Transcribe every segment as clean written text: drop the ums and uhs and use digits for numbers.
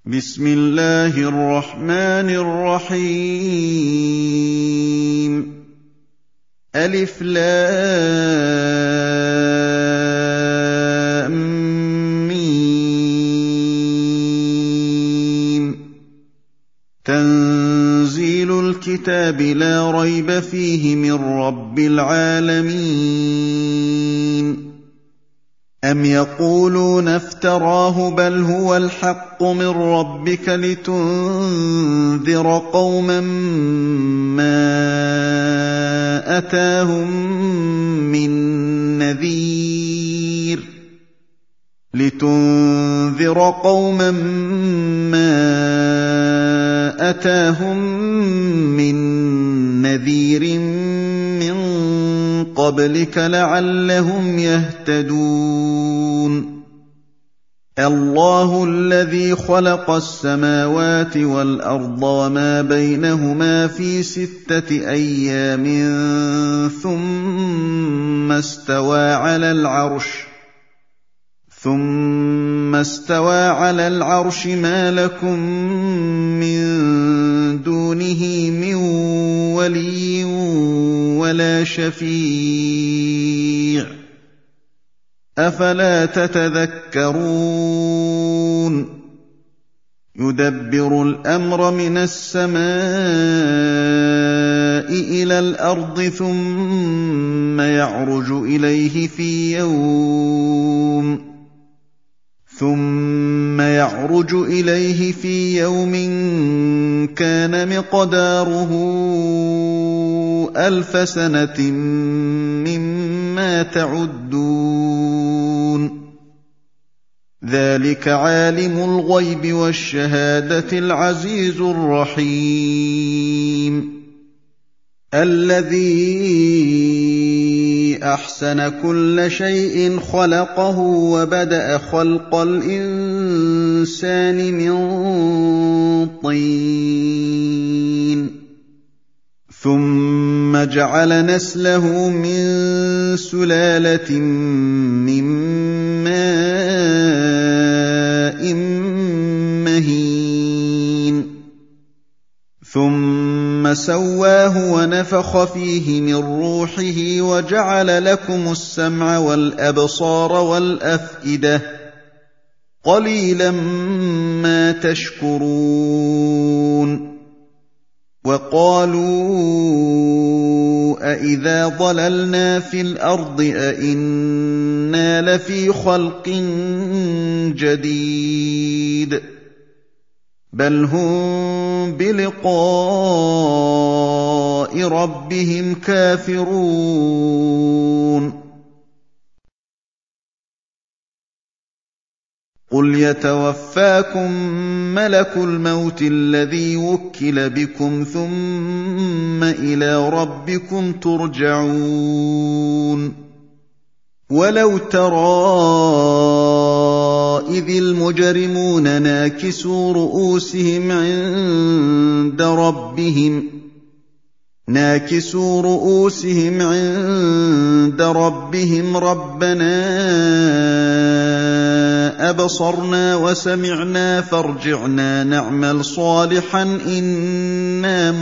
بسم الله الرحمن الرحيم ألف لام ميم تنزيل الكتاب لا ريب فيه من رب العالمين أم يقولون افتراه بل هو الحق من ربك لتنذر قوما ما أتاهم من نذير من قبلك لعلهم يهتدون الله الذي خلق السماوات والأرض وما بينهما في 6 أيام ثم استوى على العرش ما لكم من دونه من ولي ولا شفيع أفلا تتذكرون يدبر الأمر من السماء إلى الأرض ثم يعرج إليه في يوم كان مقداره 1000 سنة مما تعدون ذلك عالم الغيب والشهادة العزيز الرحيم الذي أحسن كل شيء خلقه وبدأ خلق الإنسان من طين ثم جعل نسله من سلالة من ماء مهين ثم سواه ونفخ فيه من روحه وجعل لكم السمع والأبصار والأفئدة قليلا ما تشكرون وقالوا أإذا ضللنا في الأرض أإنا لفي خلق جديد بل هم بلقاء ربهم كافرون قل يتوفاكم ملك الموت الذي وكل بكم ثم إلى ربكم ترجعون ولو ترى إذ المجرمون ناكسوا رؤوسهم عند ربهم ربنا أبصرنا وسمعنا فارجعنا نعمل صالحا إنا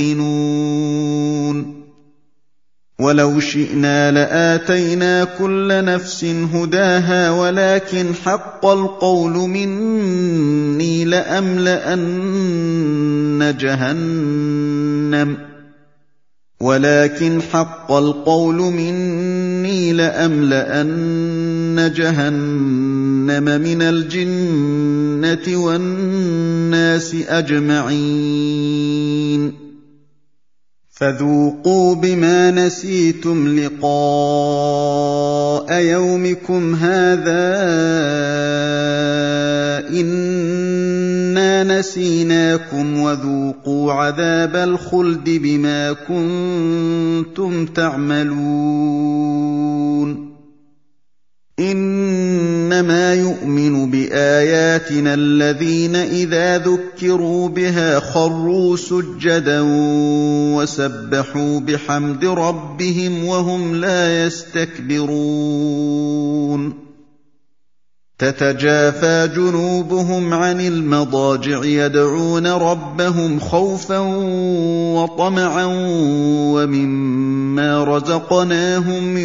موقنون ولو شئنا لآتينا كل نفس هداها ولكن حق القول مني لأملأن جهنم من الجنة والناس أجمعين فذوقوا بما نسيتم لقاء يومكم هذا إنا نسيناكم وذوقوا عذاب الخلد بما كنتم تعملون إنما يؤمن بآياتنا الذين إذا ذكروا بها خروا سجدا وسبحوا بحمد ربهم وهم لا يستكبرون تتجافى جنوبهم عن المضاجع يدعون ربهم خوفا وطمعا ومما رزقناهم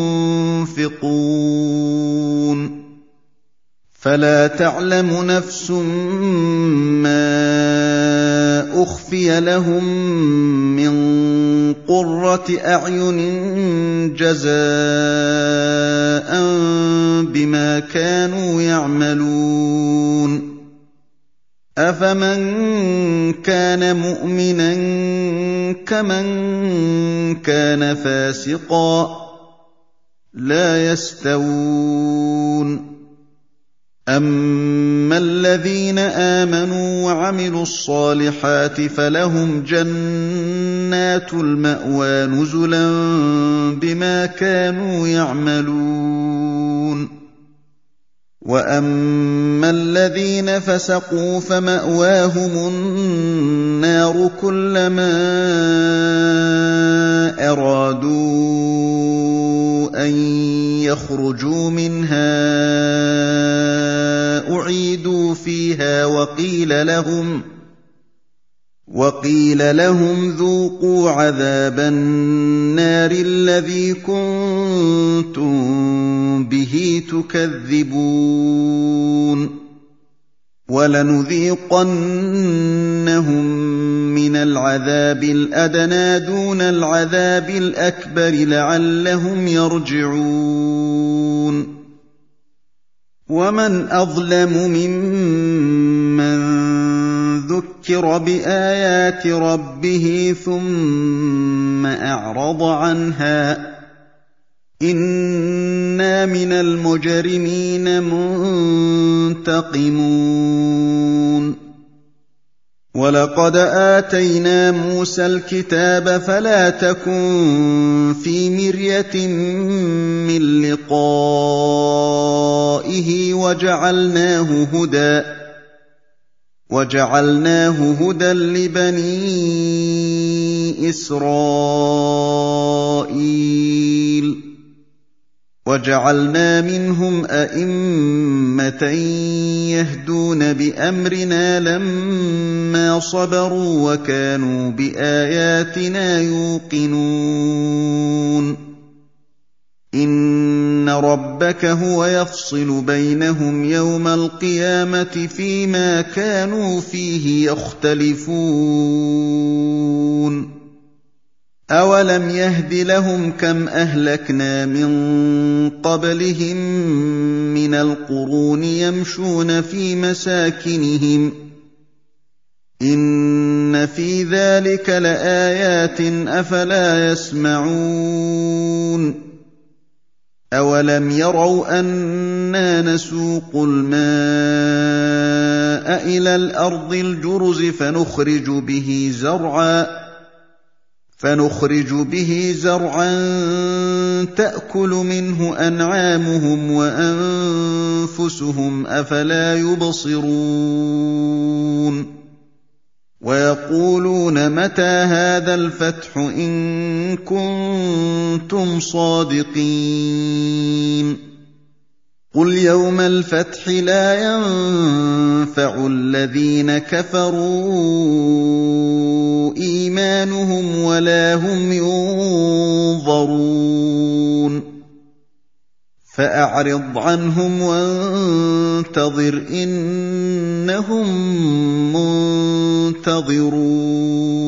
ينفقون فلا تعلم نفس ما أخفي لهم من قرة أعين جزاء بما كانوا يعملون أفمن كان مؤمنا كمن كان فاسقا لا يستوون أما الذين آمنوا وعملوا الصالحات فلهم جنات المأوى نزلا بما كانوا يعملون وأما الذين فسقوا فمأواهم النار كلما أرادوا أن يخرجوا منها أعيدوا فيها وقيل لهم ذوقوا عذاب النار الذي كنتم به تكذبون ولنذيقنهم من العذاب الأدنى دون العذاب الأكبر لعلهم يرجعون ومن أظلم ممن ذكر بآيات ربه ثم أعرض عنها إنا من المجرمين منتقمون ولقد آتينا موسى الكتاب فلا تكن في مرية من لقائه وجعلناه هدى لبني إسرائيل وجعلنا منهم أئمة يهدون بأمرنا لما صبروا وكانوا بآياتنا يوقنون إن ربك هو يفصل بينهم يوم القيامة فيما كانوا فيه يختلفون أولم يهد لهم كم أهلكنا من قبلهم من القرون يمشون في مساكنهم إن في ذلك لآيات أفلا يسمعون أولم يروا أنا نسوق الماء إلى الأرض الجرز فنخرج به زرعا تأكل منه أنعامهم وأنفسهم أفلا يبصرون ويقولون متى هذا الفتح إن كنتم صادقين قل يوم الفتح لا ينفع الذين كفروا إيمانهم ولا هم ينظرون فأعرض عنهم وانتظر إنهم منتظرون